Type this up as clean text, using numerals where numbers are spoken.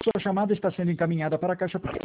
Sua chamada está sendo encaminhada para a caixa.